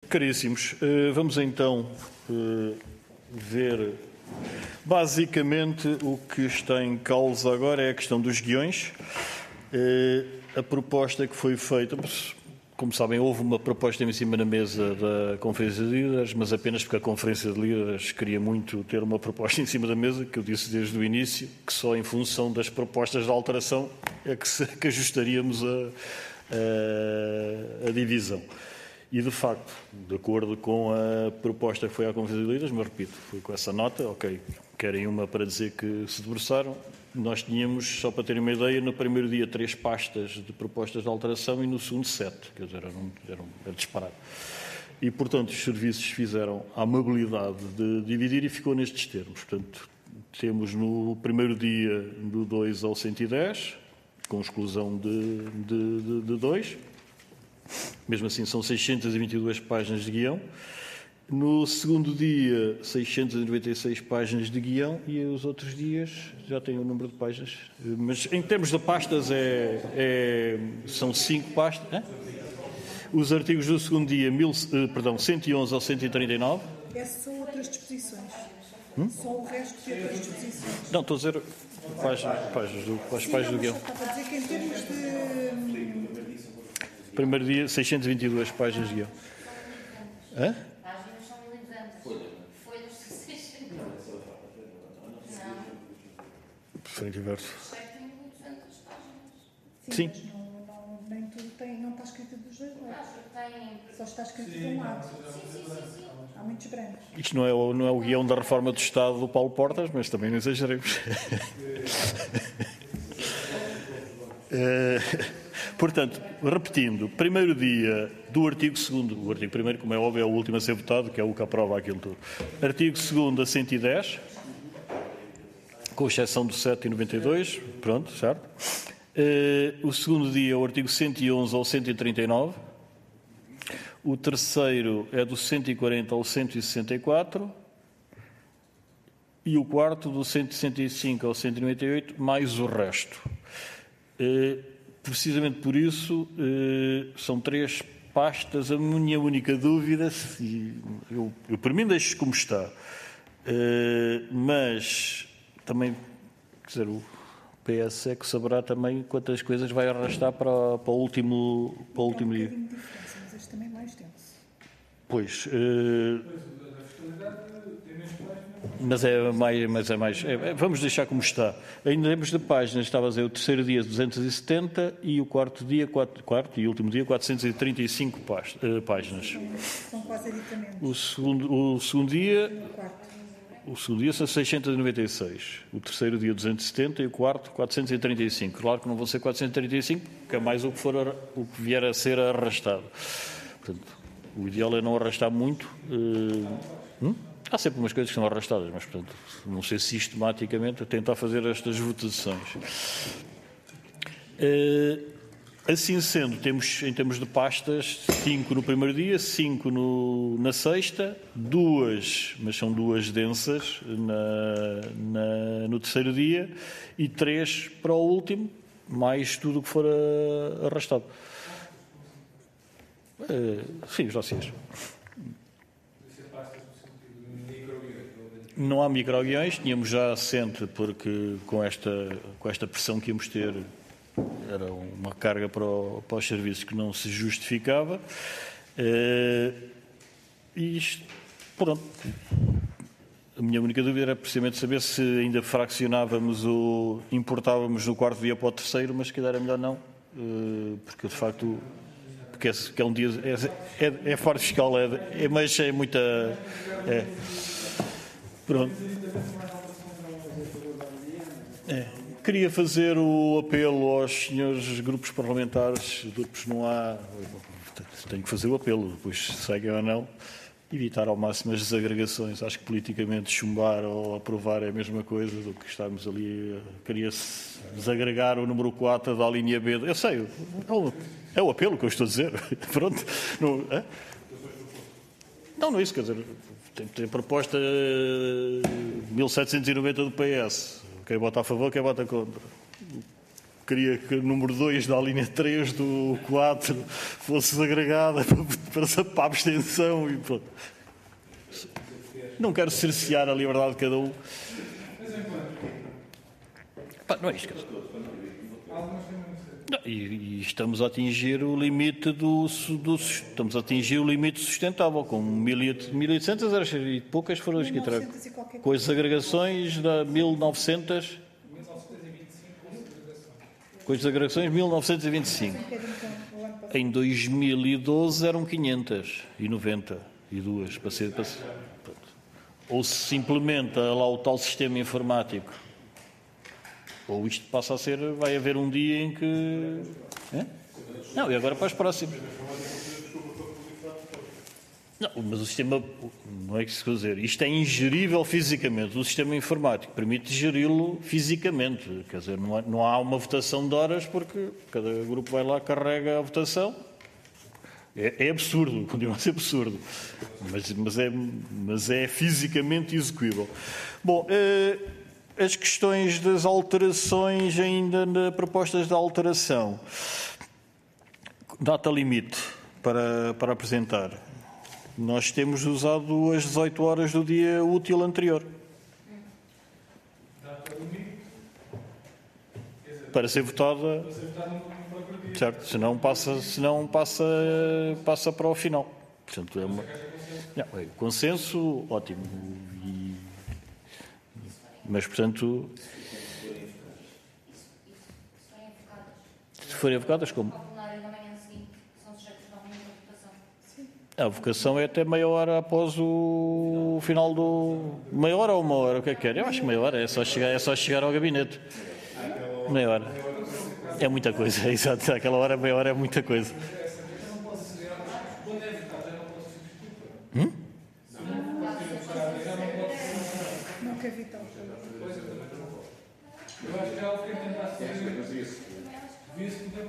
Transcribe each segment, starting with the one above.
Caríssimos, vamos então ver. Basicamente, o que está em causa agora é a questão dos guiões. A proposta que foi feita, como sabem, houve uma proposta em cima da mesa da Conferência de Líderes, mas apenas porque a Conferência de Líderes queria muito ter uma proposta em cima da mesa, que eu disse desde o início, que só em função das propostas de alteração é que ajustaríamos a divisão. E, de facto, de acordo com a proposta que foi à Conferência de Líderes, mas repito, foi com essa nota, ok, querem uma para dizer que se debruçaram. Nós tínhamos, só para terem uma ideia, no primeiro dia 3 pastas de propostas de alteração e no segundo 7, quer dizer, era disparado. E, portanto, os serviços fizeram a amabilidade de dividir e ficou nestes termos. Portanto, temos no primeiro dia do 2 ao 110, com exclusão de 2. Mesmo assim, são 622 páginas de guião. No segundo dia, 696 páginas de guião e os outros dias já têm o número de páginas. Mas em termos de pastas, são 5 pastas. Hein? Os artigos do segundo dia, 111 ao 139. Essas são outras disposições. Só o resto de outras disposições. Não, estou a dizer páginas do guião. Estava a dizer que em termos de... Primeiro dia, 622 páginas de guião. Hã? Páginas são 1200. Folhas de 600. Não. Frente e verso. Tem 1200 páginas. Sim. Mas nem tudo tem, não está escrito dos dois lados. Tem. Só está escrito de um lado. Sim. Há muitos brancos. Isto não é o guião da reforma do Estado do Paulo Portas, mas também não exageremos. Portanto, repetindo, primeiro dia do artigo 2º, o artigo 1º, como é óbvio, é o último a ser votado, que é o que aprova aquilo tudo. Artigo 2º a 110, com exceção do 7 e 92, pronto, certo? O segundo dia é o artigo 111 ao 139. O terceiro é do 140 ao 164. E o quarto do 165 ao 198, mais o resto. Precisamente por isso, são 3 pastas. A minha única dúvida, eu por mim deixo como está, mas também, quer dizer, o PS é que saberá também quantas coisas vai arrastar para o último dia. Mas este também é mais denso. Pois, mas é mais. Vamos deixar como está. Em termos de páginas, estava a dizer o terceiro dia 270 e o quarto e último dia 435 páginas. São quase editamentos. O segundo dia. O quarto. O segundo dia são 696, o terceiro dia 270 e o quarto 435. Claro que não vão ser 435, porque é mais o que vier a ser arrastado. Portanto, o ideal é não arrastar muito. Há sempre umas coisas que são arrastadas, mas, portanto, não ser sistematicamente a tentar fazer estas votações. Assim sendo, temos, em termos de pastas, 5 no primeiro dia, 5 na sexta, 2, mas são 2 densas, no terceiro dia, e 3 para o último, mais tudo o que for arrastado. Sim, os dossiês. Não há microguiões, tínhamos já assente, porque com esta pressão que íamos ter, era uma carga para os serviços que não se justificava. E isto, pronto. A minha única dúvida era precisamente saber se ainda fraccionávamos ou importávamos no quarto dia para o terceiro, mas se calhar é melhor não, porque de facto, porque é um dia, é fora fiscal, mas é muita... Pronto. Queria fazer o apelo aos senhores grupos parlamentares, grupos não há, tenho que fazer o apelo, depois seguem ou não, evitar ao máximo as desagregações. Acho que politicamente chumbar ou aprovar é a mesma coisa do que estarmos ali. Queria-se desagregar o número 4 da linha B. Eu sei, é o apelo que eu estou a dizer. Pronto. Não é isso, quer dizer, tem proposta 1790 do PS. Quem vota a favor, quem vota contra. queria que o número 2 da linha 3 do 4 fosse desagregada para a abstenção e pronto. Não quero cercear a liberdade de cada um. Pá, não é isto. Não, e estamos a atingir o limite estamos a atingir o limite sustentável, com 1.800 e poucas foram as que entraram. Com as agregações da 1900. Com as agregações 1925. Em 2012 eram 592 para ser. Ou se implementa lá o tal sistema informático, ou isto passa a ser, vai haver um dia em que... Não, e agora para os próximos. Não, mas o sistema, não é que se dizer, isto é ingerível fisicamente. O sistema informático permite geri-lo fisicamente. Quer dizer, não há uma votação de horas, porque cada grupo vai lá, carrega a votação. É absurdo, continua a ser absurdo, mas é fisicamente execuível. Bom, as questões das alterações ainda na propostas de alteração. Data limite para apresentar. Nós temos usado as 18 horas do dia útil anterior. Data limite? Para ser votada... Certo, senão passa para o final. Portanto, é consenso, ótimo. Mas, portanto... Se forem avocadas, como? A vocação é até meia hora após o final do... Meia hora ou uma hora? O que é que quer? Eu acho que meia hora. É só chegar ao gabinete. Meia hora. É muita coisa, é exato. Aquela hora, meia hora é muita coisa. Não quer evitar. Eu acho que é algo que tentar fazer. Devia-se poder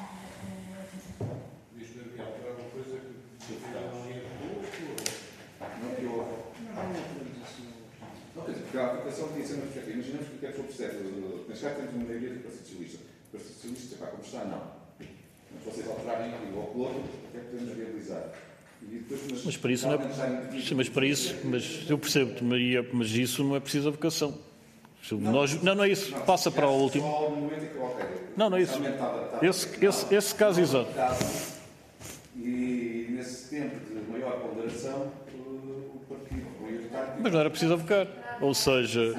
alterar uma coisa que não, quer dizer, porque a aplicação tinha que ser uma perspectiva. Imaginemos que o que é que for perceber. Neste caso temos uma maioria do Partido Socialista. O Partido Socialista, pá, como está, não. Mas vocês alterarem aquilo ou o outro, o que é que podemos viabilizar? Mas para isso não é... Mas para isso... Mas eu percebo-te, Maria, mas isso não é preciso a vocação. Não é isso. Passa para o último. Não é isso. Esse caso exato. E nesse tempo de maior ponderação, o partido maioritário... Mas não era preciso avocar. Ou seja...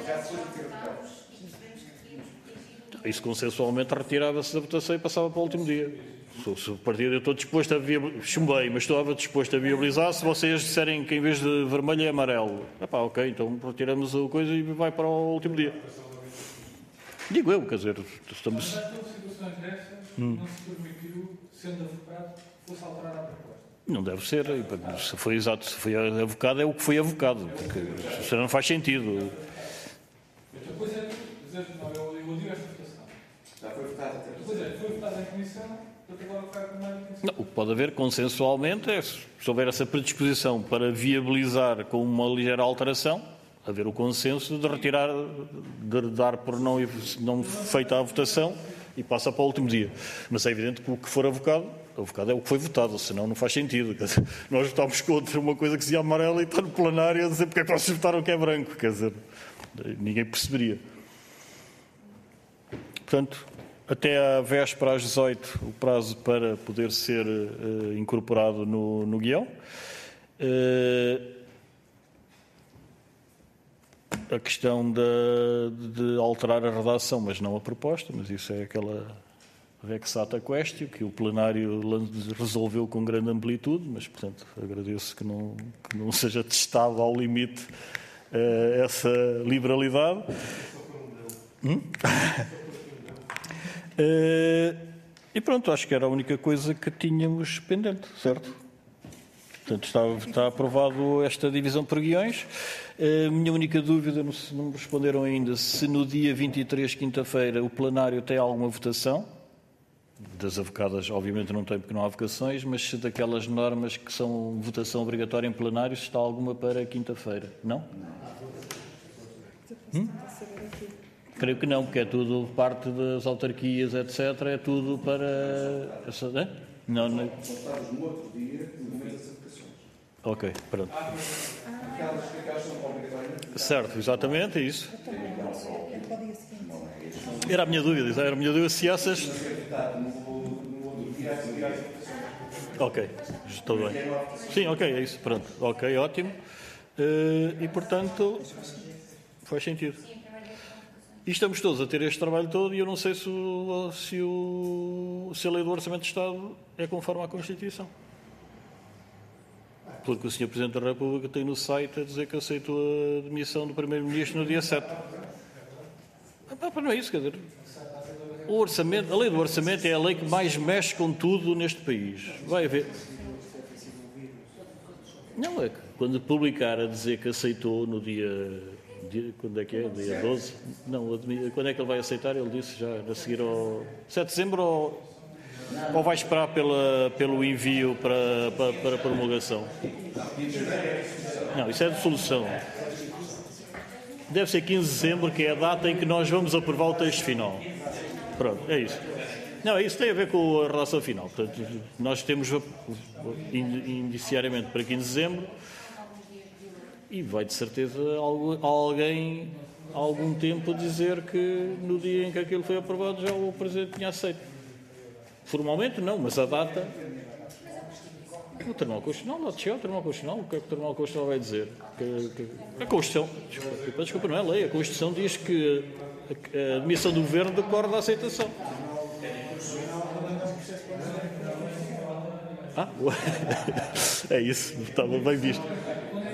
Isso consensualmente retirava-se da votação e passava para o último dia. Se o partido, eu estou disposto a viabilizar... Chumbei, mas estava disposto a viabilizar se vocês disserem que em vez de vermelho é amarelo. Ok, então retiramos a coisa e vai para o último dia. Digo eu, quer dizer... Estamos... Mas há situações dessas, não se permitiu, sendo avocado, fosse alterar a proposta. Não deve ser. Se foi exato, se foi avocado, é o que foi avocado. Porque isso não faz sentido. Depois é dizer, não, eu odio esta votação. Já foi votada. Depois foi votada em comissão, agora vai com mais comissão. Não, o que pode haver consensualmente é, se houver essa predisposição para viabilizar com uma ligeira alteração, haver o consenso de retirar, de dar por não feita a votação e passa para o último dia. Mas é evidente que o que for avocado é o que foi votado, senão não faz sentido. Quer dizer, nós votámos contra uma coisa que se chama amarela e está no plenário a dizer porque é que vocês votaram que é branco. Quer dizer, ninguém perceberia. Portanto, até à véspera às 18, o prazo para poder ser incorporado no guião. A questão de alterar a redação, mas não a proposta, mas isso é aquela vexata questio que o plenário resolveu com grande amplitude, mas, portanto, agradeço que não seja testado ao limite essa liberalidade. E pronto, acho que era a única coisa que tínhamos pendente, certo? Portanto, está aprovado esta divisão por guiões. A minha única dúvida, não me responderam ainda, se no dia 23, quinta-feira, o plenário tem alguma votação. Das avocadas, obviamente, não tem, porque não há vocações, mas se daquelas normas que são votação obrigatória em plenário, se está alguma para quinta-feira. Não? Creio que não, porque é tudo parte das autarquias, etc. É tudo para... Não, não... Constados no outro dia, no momento das aplicações. Ok, pronto. Aquelas são obrigatoriamente. Certo, exatamente, é isso. É para o dia seguinte. Era a minha dúvida se essas... Ok, estou bem. Sim, ok, é isso, pronto. Ok, ótimo. E, portanto, faz sentido. E estamos todos a ter este trabalho todo e eu não sei se a lei do Orçamento de Estado é conforme à Constituição. Porque o Sr. Presidente da República tem no site a dizer que aceitou a demissão do Primeiro-Ministro no dia 7. Não é isso, quer dizer... a lei do orçamento é a lei que mais mexe com tudo neste país. Vai haver... Não, é que quando publicar a dizer que aceitou no dia quando é que é? Dia 12? Não, quando é que ele vai aceitar? Ele disse já a seguir ao 7 de dezembro ou vai esperar pelo envio para promulgação? Não, isso é de solução. Deve ser 15 de dezembro, que é a data em que nós vamos aprovar o texto final. Pronto, é isso. Não, isso tem a ver com a relação final. Portanto, nós temos indiciariamente para 15 de dezembro e vai de certeza alguém há algum tempo dizer que no dia em que aquilo foi aprovado já o Presidente tinha aceito. Formalmente não, mas a data... O Tribunal Constitucional, lá de chegar, o Tribunal Constitucional, o que é que o Tribunal Constitucional vai dizer? A Constituição, desculpa, não é lei, a Constituição diz que a admissão do Governo decorre da aceitação. É isso, estava bem visto.